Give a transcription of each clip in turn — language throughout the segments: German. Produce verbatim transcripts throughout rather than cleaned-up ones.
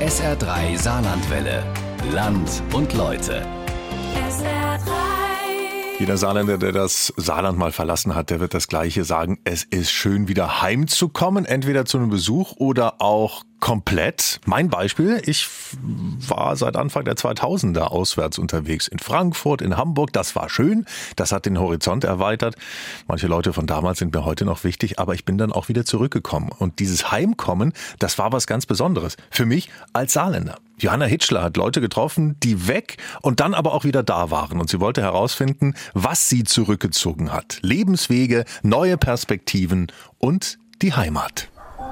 S R drei Saarlandwelle. Land und Leute. S R drei. Jeder Saarländer, der das Saarland mal verlassen hat, der wird das Gleiche sagen. Es ist schön, wieder heimzukommen, entweder zu einem Besuch oder auch komplett. Mein Beispiel, ich war seit Anfang der zweitausender auswärts unterwegs. In Frankfurt, in Hamburg, das war schön. Das hat den Horizont erweitert. Manche Leute von damals sind mir heute noch wichtig, aber ich bin dann auch wieder zurückgekommen. Und dieses Heimkommen, das war was ganz Besonderes. Für mich als Saarländer. Johanna Hitschler hat Leute getroffen, die weg und dann aber auch wieder da waren. Und sie wollte herausfinden, was sie zurückgezogen hat. Lebenswege, neue Perspektiven und die Heimat.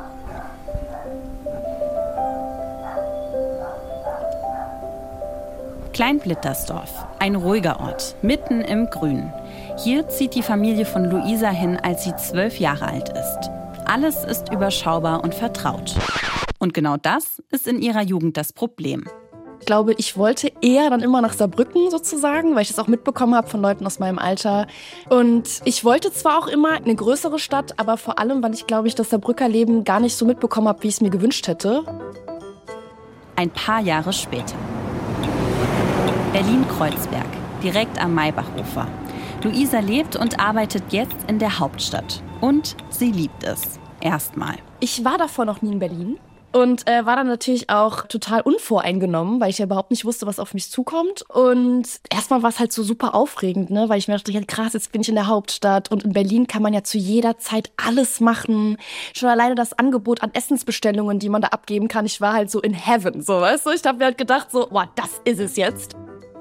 Klein-Blittersdorf, ein ruhiger Ort, mitten im Grünen. Hier zieht die Familie von Luisa hin, als sie zwölf Jahre alt ist. Alles ist überschaubar und vertraut. Und genau das ist in ihrer Jugend das Problem. Ich glaube, ich wollte eher dann immer nach Saarbrücken sozusagen, weil ich das auch mitbekommen habe von Leuten aus meinem Alter. Und ich wollte zwar auch immer eine größere Stadt, aber vor allem, weil ich, glaube ich, das Saarbrücker Leben gar nicht so mitbekommen habe, wie ich es mir gewünscht hätte. Ein paar Jahre später. Berlin-Kreuzberg, direkt am Maybachufer. Luisa lebt und arbeitet jetzt in der Hauptstadt. Und sie liebt es. Erstmal. Ich war davor noch nie in Berlin. Und äh, war dann natürlich auch total unvoreingenommen, weil ich ja überhaupt nicht wusste, was auf mich zukommt. Und erstmal war es halt so super aufregend, ne? Weil ich mir dachte, ja krass, jetzt bin ich in der Hauptstadt. Und in Berlin kann man ja zu jeder Zeit alles machen. Schon alleine das Angebot an Essensbestellungen, die man da abgeben kann. Ich war halt so in heaven, so, weißt du? Ich habe mir halt gedacht, so, boah, das ist es jetzt.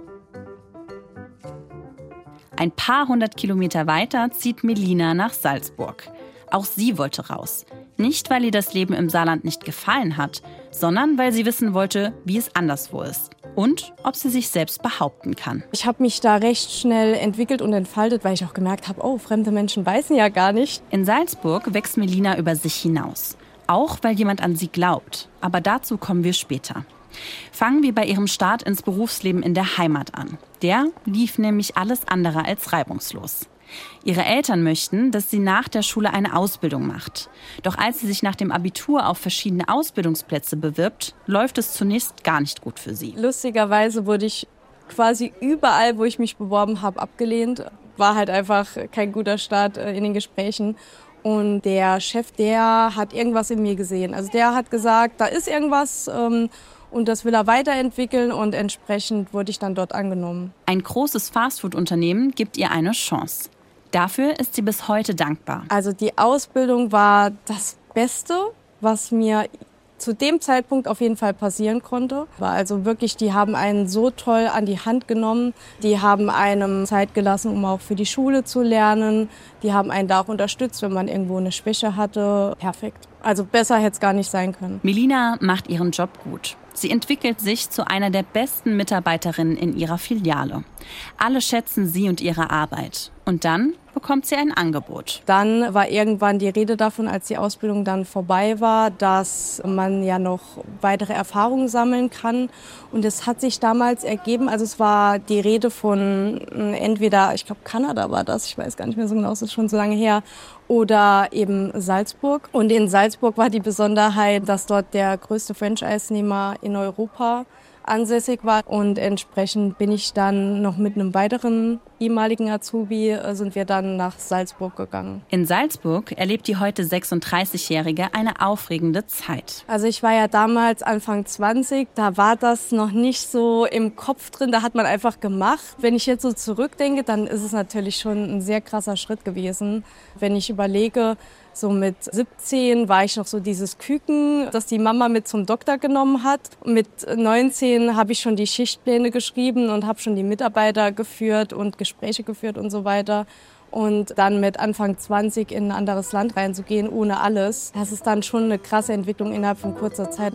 Ein paar hundert Kilometer weiter zieht Melina nach Salzburg. Auch sie wollte raus. Nicht, weil ihr das Leben im Saarland nicht gefallen hat, sondern weil sie wissen wollte, wie es anderswo ist. Und ob sie sich selbst behaupten kann. Ich habe mich da recht schnell entwickelt und entfaltet, weil ich auch gemerkt habe, oh, fremde Menschen weißen ja gar nicht. In Salzburg wächst Melina über sich hinaus. Auch weil jemand an sie glaubt. Aber dazu kommen wir später. Fangen wir bei ihrem Start ins Berufsleben in der Heimat an. Der lief nämlich alles andere als reibungslos. Ihre Eltern möchten, dass sie nach der Schule eine Ausbildung macht. Doch als sie sich nach dem Abitur auf verschiedene Ausbildungsplätze bewirbt, läuft es zunächst gar nicht gut für sie. Lustigerweise wurde ich quasi überall, wo ich mich beworben habe, abgelehnt. War halt einfach kein guter Start in den Gesprächen. Und der Chef, der hat irgendwas in mir gesehen. Also der hat gesagt, da ist irgendwas ähm, und das will er weiterentwickeln und entsprechend wurde ich dann dort angenommen. Ein großes Fastfood-Unternehmen gibt ihr eine Chance. Dafür ist sie bis heute dankbar. Also die Ausbildung war das Beste, was mir zu dem Zeitpunkt auf jeden Fall passieren konnte. Also wirklich, die haben einen so toll an die Hand genommen. Die haben einem Zeit gelassen, um auch für die Schule zu lernen. Die haben einen da auch unterstützt, wenn man irgendwo eine Schwäche hatte. Perfekt. Also besser hätte es gar nicht sein können. Melina macht ihren Job gut. Sie entwickelt sich zu einer der besten Mitarbeiterinnen in ihrer Filiale. Alle schätzen sie und ihre Arbeit. Und dann bekommt sie ein Angebot. Dann war irgendwann die Rede davon, als die Ausbildung dann vorbei war, dass man ja noch weitere Erfahrungen sammeln kann. Und es hat sich damals ergeben, also es war die Rede von entweder, ich glaube Kanada war das, ich weiß gar nicht mehr so genau, es ist schon so lange her, oder eben Salzburg. Und in Salzburg war die Besonderheit, dass dort der größte Franchise-Nehmer in Europa ansässig war. Und entsprechend bin ich dann noch mit einem weiteren ehemaligen Azubi, sind wir dann nach Salzburg gegangen. In Salzburg erlebt die heute sechsunddreißigjährige eine aufregende Zeit. Also ich war ja damals Anfang zwanzig, da war das noch nicht so im Kopf drin, da hat man einfach gemacht. Wenn ich jetzt so zurückdenke, dann ist es natürlich schon ein sehr krasser Schritt gewesen. Wenn ich überlege, so mit siebzehn war ich noch so dieses Küken, das die Mama mit zum Doktor genommen hat. Mit neunzehn habe ich schon die Schichtpläne geschrieben und habe schon die Mitarbeiter geführt und Gespräche geführt und so weiter. Und dann mit Anfang zwanzig in ein anderes Land reinzugehen, ohne alles, das ist dann schon eine krasse Entwicklung innerhalb von kurzer Zeit.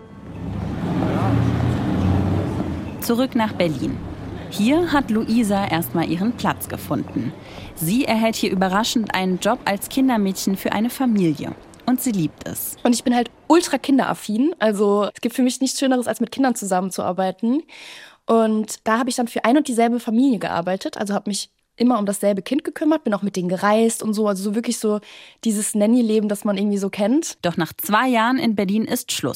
Zurück nach Berlin. Hier hat Luisa erstmal ihren Platz gefunden. Sie erhält hier überraschend einen Job als Kindermädchen für eine Familie. Und sie liebt es. Und ich bin halt ultra kinderaffin. Also es gibt für mich nichts Schöneres, als mit Kindern zusammenzuarbeiten. Und da habe ich dann für ein und dieselbe Familie gearbeitet. Also habe mich immer um dasselbe Kind gekümmert, bin auch mit denen gereist und so. Also so wirklich so dieses Nanny-Leben, das man irgendwie so kennt. Doch nach zwei Jahren in Berlin ist Schluss.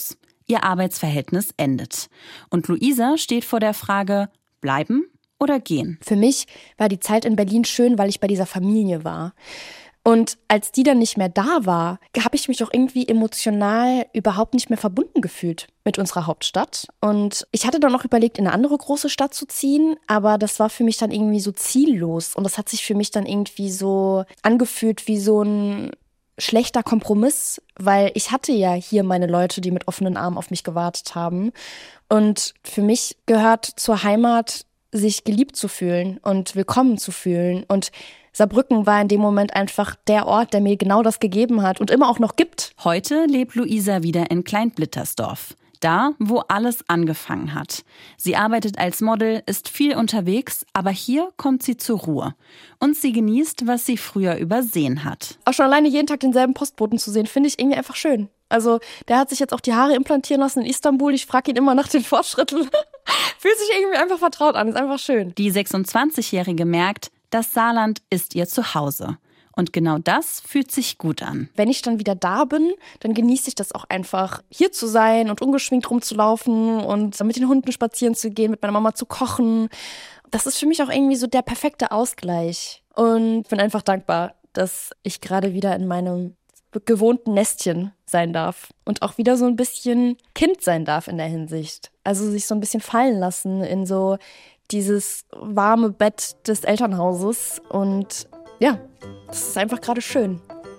Ihr Arbeitsverhältnis endet. Und Luisa steht vor der Frage, bleiben oder gehen? Für mich war die Zeit in Berlin schön, weil ich bei dieser Familie war. Und als die dann nicht mehr da war, habe ich mich auch irgendwie emotional überhaupt nicht mehr verbunden gefühlt mit unserer Hauptstadt. Und ich hatte dann noch überlegt, in eine andere große Stadt zu ziehen, aber das war für mich dann irgendwie so ziellos. Und das hat sich für mich dann irgendwie so angefühlt wie so ein schlechter Kompromiss, weil ich hatte ja hier meine Leute, die mit offenen Armen auf mich gewartet haben. Und für mich gehört zur Heimat, sich geliebt zu fühlen und willkommen zu fühlen. Und Saarbrücken war in dem Moment einfach der Ort, der mir genau das gegeben hat und immer auch noch gibt. Heute lebt Luisa wieder in Kleinblittersdorf. Da, wo alles angefangen hat. Sie arbeitet als Model, ist viel unterwegs, aber hier kommt sie zur Ruhe. Und sie genießt, was sie früher übersehen hat. Auch schon alleine jeden Tag denselben Postboten zu sehen, finde ich irgendwie einfach schön. Also der hat sich jetzt auch die Haare implantieren lassen in Istanbul. Ich frage ihn immer nach den Fortschritten. Fühlt sich irgendwie einfach vertraut an, ist einfach schön. Die sechsundzwanzigjährige merkt, das Saarland ist ihr Zuhause. Und genau das fühlt sich gut an. Wenn ich dann wieder da bin, dann genieße ich das auch einfach, hier zu sein und ungeschminkt rumzulaufen und mit den Hunden spazieren zu gehen, mit meiner Mama zu kochen. Das ist für mich auch irgendwie so der perfekte Ausgleich. Und bin einfach dankbar, dass ich gerade wieder in meinem gewohnten Nestchen sein darf. Und auch wieder so ein bisschen Kind sein darf in der Hinsicht. Also sich so ein bisschen fallen lassen in so dieses warme Bett des Elternhauses. Und ja, das ist einfach gerade schön.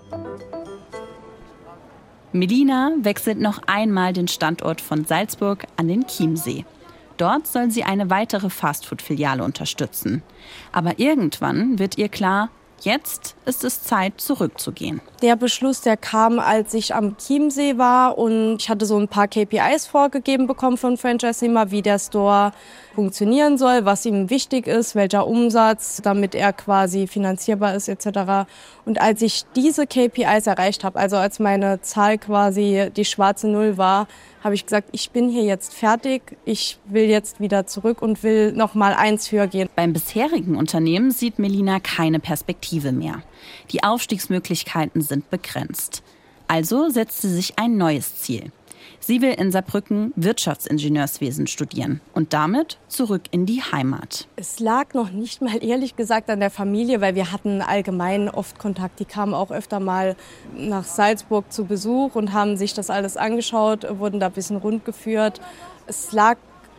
Melina wechselt noch einmal den Standort von Salzburg an den Chiemsee. Dort soll sie eine weitere Fastfood-Filiale unterstützen. Aber irgendwann wird ihr klar, jetzt ist es Zeit, zurückzugehen. Der Beschluss, der kam, als ich am Chiemsee war und ich hatte so ein paar K P Is vorgegeben bekommen von Franchise-Nehmer, wie der Store funktionieren soll, was ihm wichtig ist, welcher Umsatz, damit er quasi finanzierbar ist et cetera. Und als ich diese K P Is erreicht habe, also als meine Zahl quasi die schwarze Null war, habe ich gesagt, ich bin hier jetzt fertig, ich will jetzt wieder zurück und will noch mal eins höher gehen. Beim bisherigen Unternehmen sieht Melina keine Perspektive mehr. Die Aufstiegsmöglichkeiten sind begrenzt. Also setzt sie sich ein neues Ziel. Sie will in Saarbrücken Wirtschaftsingenieurswesen studieren und damit zurück in die Heimat. Es lag noch nicht mal ehrlich gesagt an der Familie, weil wir hatten allgemein oft Kontakt. Die kamen auch öfter mal nach Salzburg zu Besuch und haben sich das alles angeschaut, wurden da ein bisschen rundgeführt. Es lag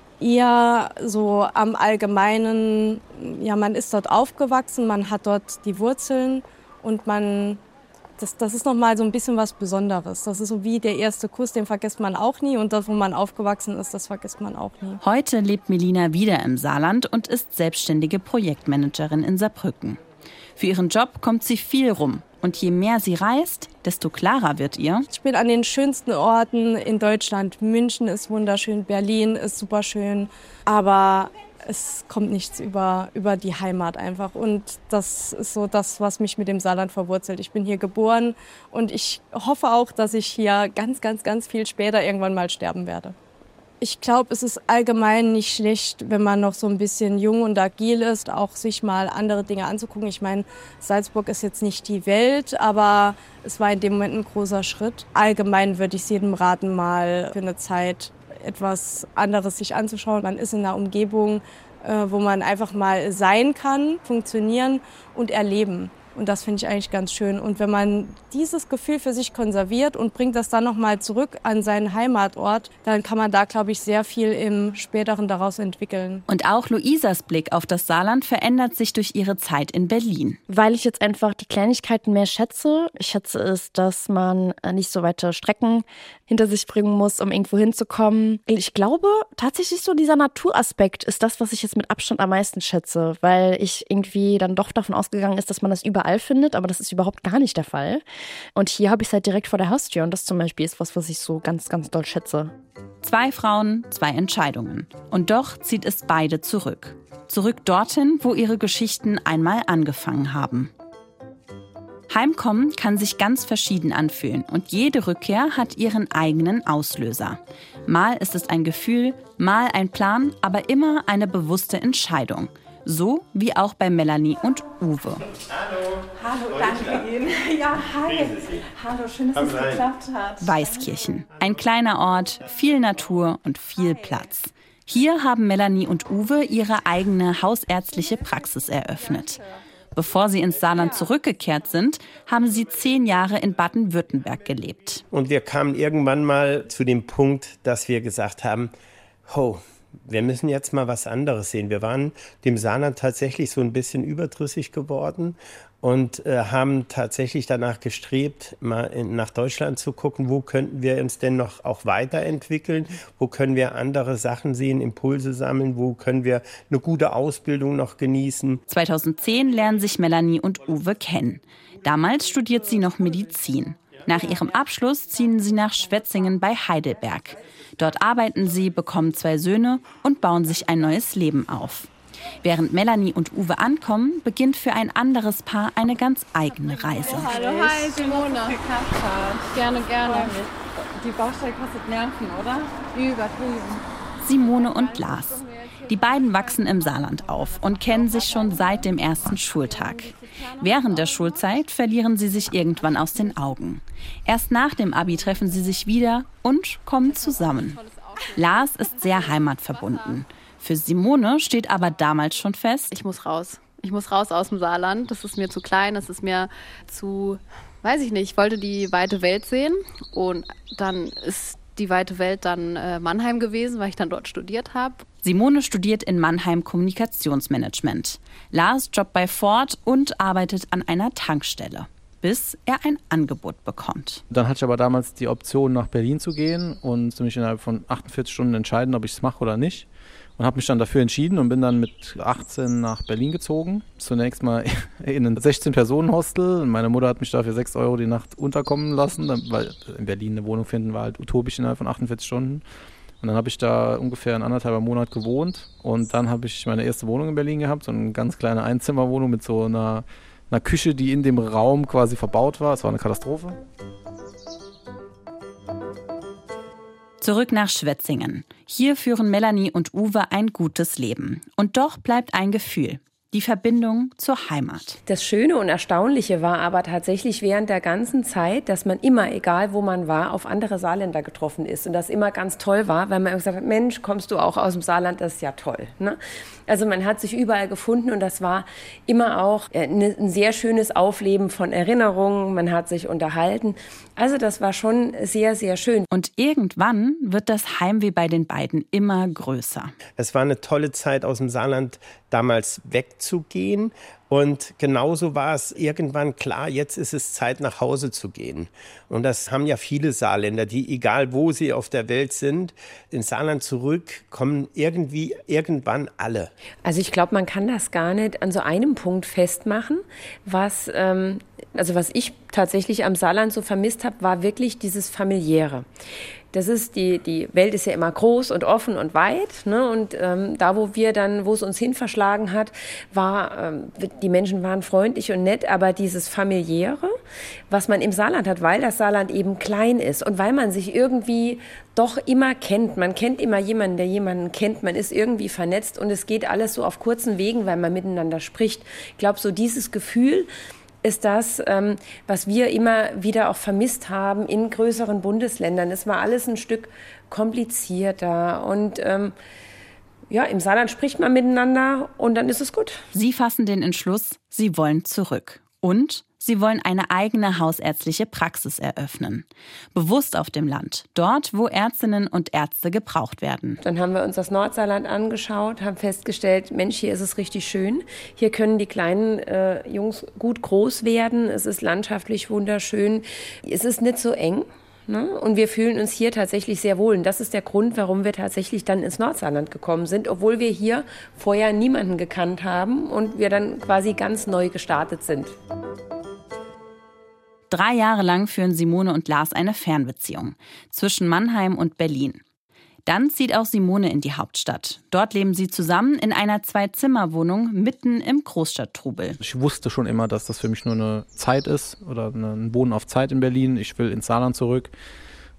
eher so am Allgemeinen, ja, man ist dort aufgewachsen, man hat dort die Wurzeln und man... Das, das ist nochmal so ein bisschen was Besonderes. Das ist so wie der erste Kuss, den vergisst man auch nie. Und das, wo man aufgewachsen ist, das vergisst man auch nie. Heute lebt Melina wieder im Saarland und ist selbstständige Projektmanagerin in Saarbrücken. Für ihren Job kommt sie viel rum. Und je mehr sie reist, desto klarer wird ihr. Ich bin an den schönsten Orten in Deutschland. München ist wunderschön, Berlin ist super schön. Aber es kommt nichts über, über die Heimat einfach. Und das ist so das, was mich mit dem Saarland verwurzelt. Ich bin hier geboren und ich hoffe auch, dass ich hier ganz, ganz, ganz viel später irgendwann mal sterben werde. Ich glaube, es ist allgemein nicht schlecht, wenn man noch so ein bisschen jung und agil ist, auch sich mal andere Dinge anzugucken. Ich meine, Salzburg ist jetzt nicht die Welt, aber es war in dem Moment ein großer Schritt. Allgemein würde ich es jedem raten, mal für eine Zeit etwas anderes sich anzuschauen. Man ist in einer Umgebung, äh, wo man einfach mal sein kann, funktionieren und erleben. Und das finde ich eigentlich ganz schön. Und wenn man dieses Gefühl für sich konserviert und bringt das dann nochmal zurück an seinen Heimatort, dann kann man da, glaube ich, sehr viel im Späteren daraus entwickeln. Und auch Luisas Blick auf das Saarland verändert sich durch ihre Zeit in Berlin. Weil ich jetzt einfach die Kleinigkeiten mehr schätze. Ich schätze es, dass man nicht so weite Strecken hinter sich bringen muss, um irgendwo hinzukommen. Ich glaube, tatsächlich so dieser Naturaspekt ist das, was ich jetzt mit Abstand am meisten schätze, weil ich irgendwie dann doch davon ausgegangen ist, dass man das überall findet, aber das ist überhaupt gar nicht der Fall. Und hier habe ich es halt direkt vor der Haustür und das zum Beispiel ist was, was ich so ganz, ganz doll schätze. Zwei Frauen, zwei Entscheidungen. Und doch zieht es beide zurück. Zurück dorthin, wo ihre Geschichten einmal angefangen haben. Heimkommen kann sich ganz verschieden anfühlen und jede Rückkehr hat ihren eigenen Auslöser. Mal ist es ein Gefühl, mal ein Plan, aber immer eine bewusste Entscheidung. So wie auch bei Melanie und Uwe. Hallo. Hallo, danke Ihnen. Ja, hi. Hallo, schön, dass es geklappt hat. Weißkirchen. Ein kleiner Ort, viel Natur und viel Platz. Hier haben Melanie und Uwe ihre eigene hausärztliche Praxis eröffnet. Bevor sie ins Saarland zurückgekehrt sind, haben sie zehn Jahre in Baden-Württemberg gelebt. Und wir kamen irgendwann mal zu dem Punkt, dass wir gesagt haben, ho, wir müssen jetzt mal was anderes sehen. Wir waren dem Saarland tatsächlich so ein bisschen überdrüssig geworden und äh, haben tatsächlich danach gestrebt, mal in, nach Deutschland zu gucken, wo könnten wir uns denn noch auch weiterentwickeln, wo können wir andere Sachen sehen, Impulse sammeln, wo können wir eine gute Ausbildung noch genießen. zweitausendzehn lernen sich Melanie und Uwe kennen. Damals studiert sie noch Medizin. Nach ihrem Abschluss ziehen sie nach Schwetzingen bei Heidelberg. Dort arbeiten sie, bekommen zwei Söhne und bauen sich ein neues Leben auf. Während Melanie und Uwe ankommen, beginnt für ein anderes Paar eine ganz eigene Reise. Hallo, hi Simone. Gerne, gerne. Die Baustelle kostet Nerven, oder? Übertrieben. Simone und Lars. Die beiden wachsen im Saarland auf und kennen sich schon seit dem ersten Schultag. Während der Schulzeit verlieren sie sich irgendwann aus den Augen. Erst nach dem Abi treffen sie sich wieder und kommen zusammen. Lars ist sehr heimatverbunden. Für Simone steht aber damals schon fest: Ich muss raus. Ich muss raus aus dem Saarland. Das ist mir zu klein, das ist mir zu, weiß ich nicht, ich wollte die weite Welt sehen. Und dann ist die weite Welt dann äh, Mannheim gewesen, weil ich dann dort studiert habe. Simone studiert in Mannheim Kommunikationsmanagement. Lars jobbt bei Ford und arbeitet an einer Tankstelle, bis er ein Angebot bekommt. Dann hatte ich aber damals die Option, nach Berlin zu gehen und mich innerhalb von achtundvierzig Stunden entscheiden, ob ich es mache oder nicht. Und habe mich dann dafür entschieden und bin dann mit achtzehn nach Berlin gezogen. Zunächst mal in ein sechzehn-Personen-Hostel. Meine Mutter hat mich da für sechs Euro die Nacht unterkommen lassen, weil in Berlin eine Wohnung finden war halt utopisch innerhalb von achtundvierzig Stunden. Und dann habe ich da ungefähr einen anderthalben Monat gewohnt. Und dann habe ich meine erste Wohnung in Berlin gehabt, so eine ganz kleine Einzimmerwohnung mit so einer, einer Küche, die in dem Raum quasi verbaut war. Es war eine Katastrophe. Zurück nach Schwetzingen. Hier führen Melanie und Uwe ein gutes Leben. Und doch bleibt ein Gefühl: die Verbindung zur Heimat. Das Schöne und Erstaunliche war aber tatsächlich während der ganzen Zeit, dass man immer, egal wo man war, auf andere Saarländer getroffen ist. Und das immer ganz toll war, weil man gesagt hat, Mensch, kommst du auch aus dem Saarland, das ist ja toll. Ne? Also man hat sich überall gefunden und das war immer auch ein sehr schönes Aufleben von Erinnerungen. Man hat sich unterhalten. Also das war schon sehr, sehr schön. Und irgendwann wird das Heimweh bei den beiden immer größer. Es war eine tolle Zeit, aus dem Saarland damals wegzugehen. Und genauso war es irgendwann klar, jetzt ist es Zeit, nach Hause zu gehen. Und das haben ja viele Saarländer, die, egal wo sie auf der Welt sind, ins Saarland zurückkommen, irgendwie irgendwann alle. Also ich glaube, man kann das gar nicht an so einem Punkt festmachen. Was, ähm, also was ich tatsächlich am Saarland so vermisst habe, war wirklich dieses Familiäre. Das ist die, die Welt ist ja immer groß und offen und weit, ne? Und ähm, da, wo wir dann, wo es uns hin verschlagen hat, war, ähm, die Menschen waren freundlich und nett, aber dieses Familiäre, was man im Saarland hat, weil das Saarland eben klein ist und weil man sich irgendwie doch immer kennt. Man kennt immer jemanden, der jemanden kennt. Man ist irgendwie vernetzt und es geht alles so auf kurzen Wegen, weil man miteinander spricht. Ich glaube, so dieses Gefühl ist das, ähm, was wir immer wieder auch vermisst haben in größeren Bundesländern. Es war alles ein Stück komplizierter und ähm, ja, im Saarland spricht man miteinander und dann ist es gut. Sie fassen den Entschluss, sie wollen zurück. Und sie wollen eine eigene hausärztliche Praxis eröffnen. Bewusst auf dem Land, dort, wo Ärztinnen und Ärzte gebraucht werden. Dann haben wir uns das Nordsaarland angeschaut, haben festgestellt, Mensch, hier ist es richtig schön. Hier können die kleinen äh, Jungs gut groß werden. Es ist landschaftlich wunderschön. Es ist nicht so eng. Ne? Und wir fühlen uns hier tatsächlich sehr wohl. Und das ist der Grund, warum wir tatsächlich dann ins Nordsaarland gekommen sind, obwohl wir hier vorher niemanden gekannt haben und wir dann quasi ganz neu gestartet sind. Drei Jahre lang führen Simone und Lars eine Fernbeziehung zwischen Mannheim und Berlin. Dann zieht auch Simone in die Hauptstadt. Dort leben sie zusammen in einer Zwei-Zimmer-Wohnung mitten im Großstadttrubel. Ich wusste schon immer, dass das für mich nur eine Zeit ist oder ein Wohnen auf Zeit in Berlin. Ich will ins Saarland zurück.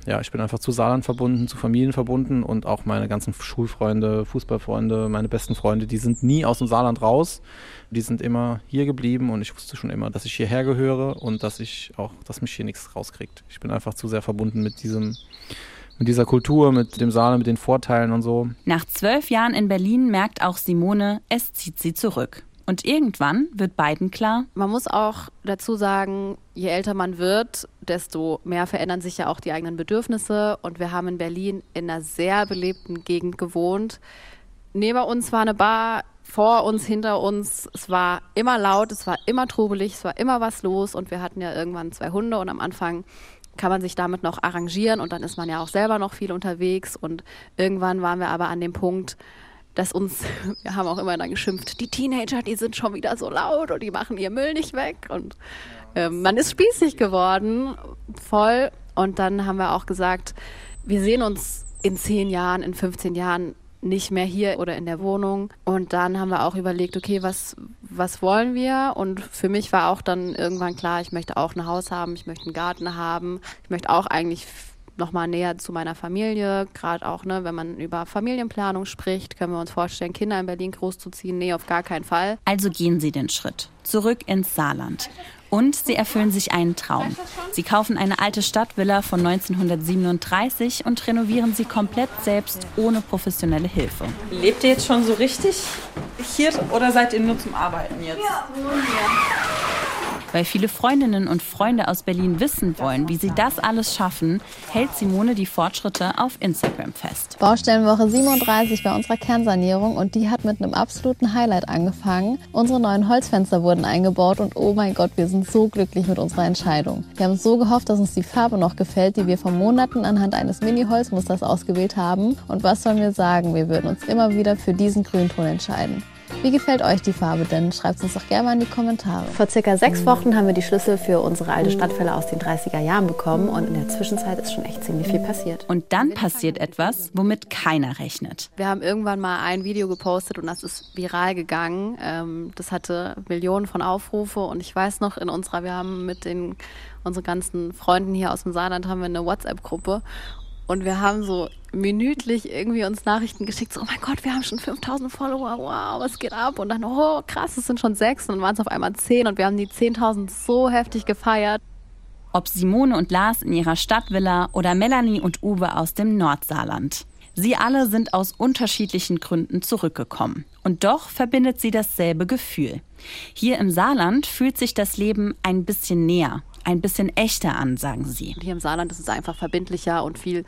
ja, ich bin einfach zu Saarland verbunden, zu Familien verbunden und auch meine ganzen Schulfreunde, Fußballfreunde, meine besten Freunde, die sind nie aus dem Saarland raus. Die sind immer hier geblieben und ich wusste schon immer, dass ich hierher gehöre und dass ich auch, dass mich hier nichts rauskriegt. Ich bin einfach zu sehr verbunden mit diesem, mit dieser Kultur, mit dem Saarland, mit den Vorteilen und so. Nach zwölf Jahren in Berlin merkt auch Simone, es zieht sie zurück. Und irgendwann wird beiden klar, man muss auch dazu sagen, je älter man wird, desto mehr verändern sich ja auch die eigenen Bedürfnisse. Und wir haben in Berlin in einer sehr belebten Gegend gewohnt. Neben uns war eine Bar, vor uns, hinter uns. Es war immer laut, es war immer trubelig, es war immer was los. Und wir hatten ja irgendwann zwei Hunde und am Anfang kann man sich damit noch arrangieren. Und dann ist man ja auch selber noch viel unterwegs. Und irgendwann waren wir aber an dem Punkt, dass uns, wir haben auch immer dann geschimpft, die Teenager, die sind schon wieder so laut und die machen ihr Müll nicht weg. Und äh, man ist spießig geworden, voll. Und dann haben wir auch gesagt, wir sehen uns in zehn Jahren, in fünfzehn Jahren nicht mehr hier oder in der Wohnung. Und dann haben wir auch überlegt, okay, was, was wollen wir? Und für mich war auch dann irgendwann klar, ich möchte auch ein Haus haben, ich möchte einen Garten haben, ich möchte auch eigentlich noch mal näher zu meiner Familie, gerade auch, ne, wenn man über Familienplanung spricht, können wir uns vorstellen, Kinder in Berlin großzuziehen. Nee, auf gar keinen Fall. Also gehen sie den Schritt zurück ins Saarland. Und sie erfüllen sich einen Traum. Sie kaufen eine alte Stadtvilla von neunzehnhundertsiebenunddreißig und renovieren sie komplett selbst, ohne professionelle Hilfe. Lebt ihr jetzt schon so richtig hier oder seid ihr nur zum Arbeiten jetzt? Ja, nur hier. Weil viele Freundinnen und Freunde aus Berlin wissen wollen, wie sie das alles schaffen, hält Simone die Fortschritte auf Instagram fest. Baustellenwoche siebenunddreißig war unsere Kernsanierung und die hat mit einem absoluten Highlight angefangen. Unsere neuen Holzfenster wurden eingebaut und oh mein Gott, wir sind so glücklich mit unserer Entscheidung. Wir haben so gehofft, dass uns die Farbe noch gefällt, die wir vor Monaten anhand eines Mini-Holzmusters ausgewählt haben. Und was sollen wir sagen, wir würden uns immer wieder für diesen Grünton entscheiden. Wie gefällt euch die Farbe denn? Schreibt es uns doch gerne mal in die Kommentare. Vor circa sechs Wochen haben wir die Schlüssel für unsere alte Stadtvilla aus den dreißiger Jahren bekommen und in der Zwischenzeit ist schon echt ziemlich viel passiert. Und dann passiert etwas, womit keiner rechnet. Wir haben irgendwann mal ein Video gepostet und das ist viral gegangen. Das hatte Millionen von Aufrufe und ich weiß noch, in unserer, wir haben mit den unseren ganzen Freunden hier aus dem Saarland haben wir eine WhatsApp-Gruppe. Und wir haben so minütlich irgendwie uns Nachrichten geschickt, so, oh mein Gott, wir haben schon fünftausend Follower, wow, was geht ab? Und dann, oh krass, es sind schon sechs und dann waren es auf einmal zehn und wir haben die zehntausend so heftig gefeiert. Ob Simone und Lars in ihrer Stadtvilla oder Melanie und Uwe aus dem Nordsaarland. Sie alle sind aus unterschiedlichen Gründen zurückgekommen. Und doch verbindet sie dasselbe Gefühl. Hier im Saarland fühlt sich das Leben ein bisschen näher, ein bisschen echter an, sagen sie. Hier im Saarland ist es einfach verbindlicher und viel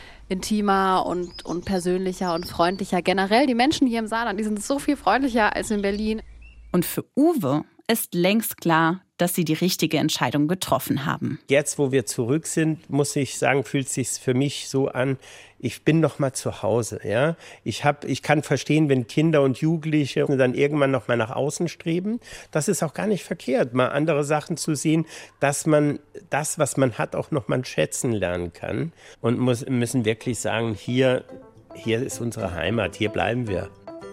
intimer und, und persönlicher und freundlicher. Generell die Menschen hier im Saarland, die sind so viel freundlicher als in Berlin. Und für Uwe ist längst klar, dass sie die richtige Entscheidung getroffen haben. Jetzt, wo wir zurück sind, muss ich sagen, fühlt es sich für mich so an, ich bin noch mal zu Hause. Ja? Ich, hab, ich kann verstehen, wenn Kinder und Jugendliche dann irgendwann noch mal nach außen streben. Das ist auch gar nicht verkehrt, mal andere Sachen zu sehen, dass man das, was man hat, auch noch mal schätzen lernen kann. Und muss, müssen wirklich sagen, hier, hier ist unsere Heimat, hier bleiben wir.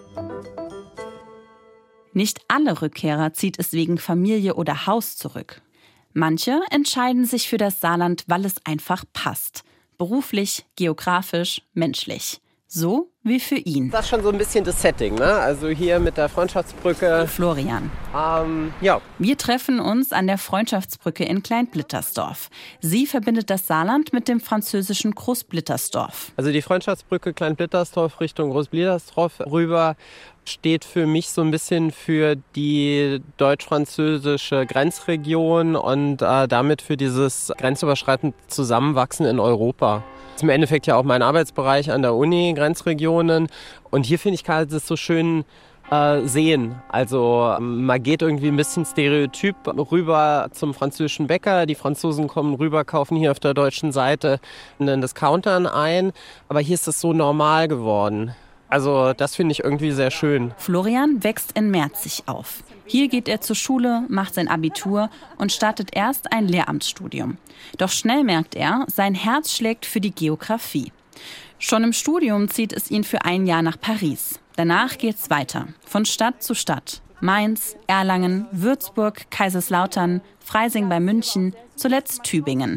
Nicht alle Rückkehrer zieht es wegen Familie oder Haus zurück. Manche entscheiden sich für das Saarland, weil es einfach passt. Beruflich, geografisch, menschlich. So wie für ihn. Das ist schon so ein bisschen das Setting, ne? Also hier mit der Freundschaftsbrücke. Florian. Ähm, ja. Wir treffen uns an der Freundschaftsbrücke in Kleinblittersdorf. Sie verbindet das Saarland mit dem französischen Großblittersdorf. Also die Freundschaftsbrücke Kleinblittersdorf Richtung Großblittersdorf rüber steht für mich so ein bisschen für die deutsch-französische Grenzregion und äh, damit für dieses grenzüberschreitende Zusammenwachsen in Europa. Das ist im Endeffekt ja auch mein Arbeitsbereich an der Uni, Grenzregionen. Und hier finde ich gerade das so schön äh, sehen. Also man geht irgendwie ein bisschen stereotyp rüber zum französischen Bäcker. Die Franzosen kommen rüber, kaufen hier auf der deutschen Seite einen Discountern ein. Aber hier ist das so normal geworden. Also das finde ich irgendwie sehr schön. Florian wächst in Merzig auf. Hier geht er zur Schule, macht sein Abitur und startet erst ein Lehramtsstudium. Doch schnell merkt er, sein Herz schlägt für die Geografie. Schon im Studium zieht es ihn für ein Jahr nach Paris. Danach geht's weiter, von Stadt zu Stadt. Mainz, Erlangen, Würzburg, Kaiserslautern, Freising bei München, zuletzt Tübingen.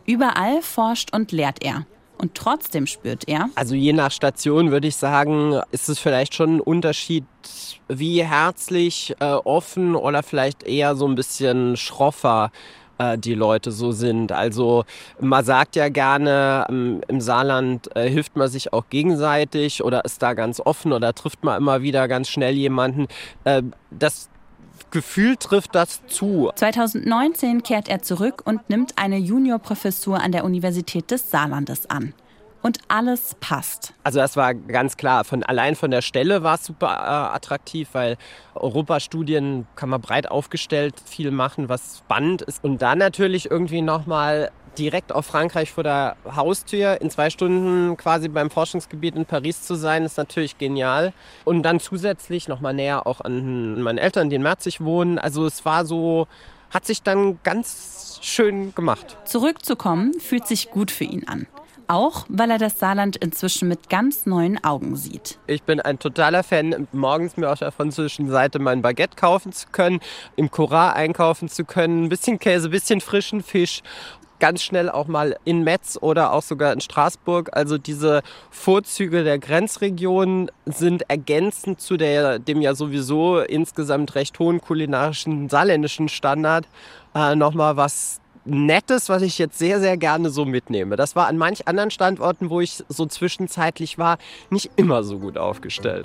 Überall forscht und lehrt er. Und trotzdem spürt er: Also je nach Station würde ich sagen, ist es vielleicht schon ein Unterschied, wie herzlich, äh, offen oder vielleicht eher so ein bisschen schroffer äh, die Leute so sind. Also man sagt ja gerne, ähm, im Saarland äh, hilft man sich auch gegenseitig oder ist da ganz offen oder trifft man immer wieder ganz schnell jemanden. Äh, das Gefühl trifft das zu. zwanzig neunzehn kehrt er zurück und nimmt eine Juniorprofessur an der Universität des Saarlandes an. Und alles passt. Also das war ganz klar. Von, allein von der Stelle war es super äh, attraktiv, weil Europastudien kann man breit aufgestellt viel machen, was spannend ist. Und dann natürlich irgendwie nochmal direkt auf Frankreich vor der Haustür in zwei Stunden quasi beim Forschungsgebiet in Paris zu sein, ist natürlich genial. Und dann zusätzlich nochmal näher auch an meine Eltern, die in Merzig wohnen. Also es war so, hat sich dann ganz schön gemacht. Zurückzukommen fühlt sich gut für ihn an. Auch, weil er das Saarland inzwischen mit ganz neuen Augen sieht. Ich bin ein totaler Fan, morgens mir auf der französischen Seite mein Baguette kaufen zu können, im Cora einkaufen zu können, ein bisschen Käse, ein bisschen frischen Fisch. Ganz schnell auch mal in Metz oder auch sogar in Straßburg. Also diese Vorzüge der Grenzregionen sind ergänzend zu der, dem ja sowieso insgesamt recht hohen kulinarischen saarländischen Standard äh, nochmal was Nettes, was ich jetzt sehr, sehr gerne so mitnehme. Das war an manch anderen Standorten, wo ich so zwischenzeitlich war, nicht immer so gut aufgestellt.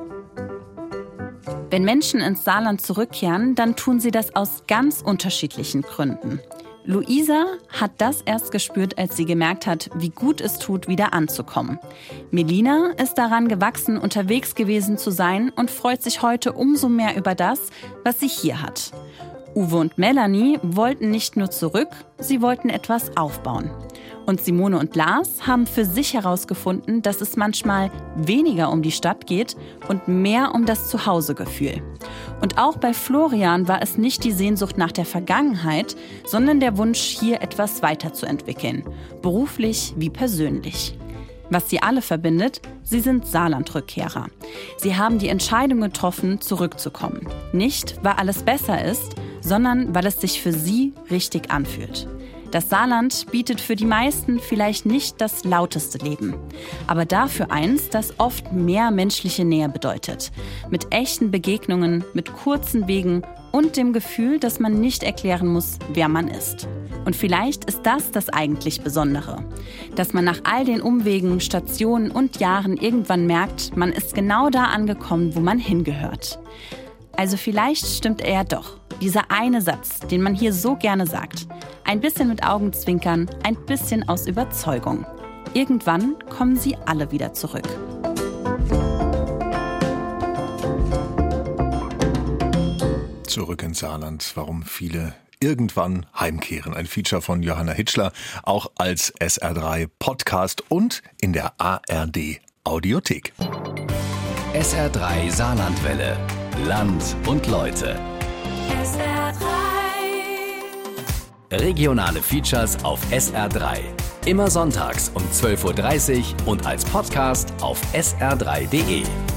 Wenn Menschen ins Saarland zurückkehren, dann tun sie das aus ganz unterschiedlichen Gründen. Luisa hat das erst gespürt, als sie gemerkt hat, wie gut es tut, wieder anzukommen. Melina ist daran gewachsen, unterwegs gewesen zu sein und freut sich heute umso mehr über das, was sie hier hat. Uwe und Melanie wollten nicht nur zurück, sie wollten etwas aufbauen. Und Simone und Lars haben für sich herausgefunden, dass es manchmal weniger um die Stadt geht und mehr um das Zuhausegefühl. Und auch bei Florian war es nicht die Sehnsucht nach der Vergangenheit, sondern der Wunsch, hier etwas weiterzuentwickeln, beruflich wie persönlich. Was sie alle verbindet, sie sind Saarlandrückkehrer. Sie haben die Entscheidung getroffen, zurückzukommen. Nicht, weil alles besser ist, sondern weil es sich für sie richtig anfühlt. Das Saarland bietet für die meisten vielleicht nicht das lauteste Leben, aber dafür eins, das oft mehr menschliche Nähe bedeutet. Mit echten Begegnungen, mit kurzen Wegen und dem Gefühl, dass man nicht erklären muss, wer man ist. Und vielleicht ist das das eigentlich Besondere, dass man nach all den Umwegen, Stationen und Jahren irgendwann merkt, man ist genau da angekommen, wo man hingehört. Also vielleicht stimmt er ja doch. Dieser eine Satz, den man hier so gerne sagt. Ein bisschen mit Augenzwinkern, ein bisschen aus Überzeugung. Irgendwann kommen sie alle wieder zurück. Zurück ins Saarland, warum viele irgendwann heimkehren. Ein Feature von Johanna Hitschler, auch als S R drei Podcast und in der A R D Audiothek. S R drei Saarlandwelle. Land und Leute. S R drei. Regionale Features auf S R drei. Immer sonntags um zwölf Uhr dreißig und als Podcast auf S R drei punkt de.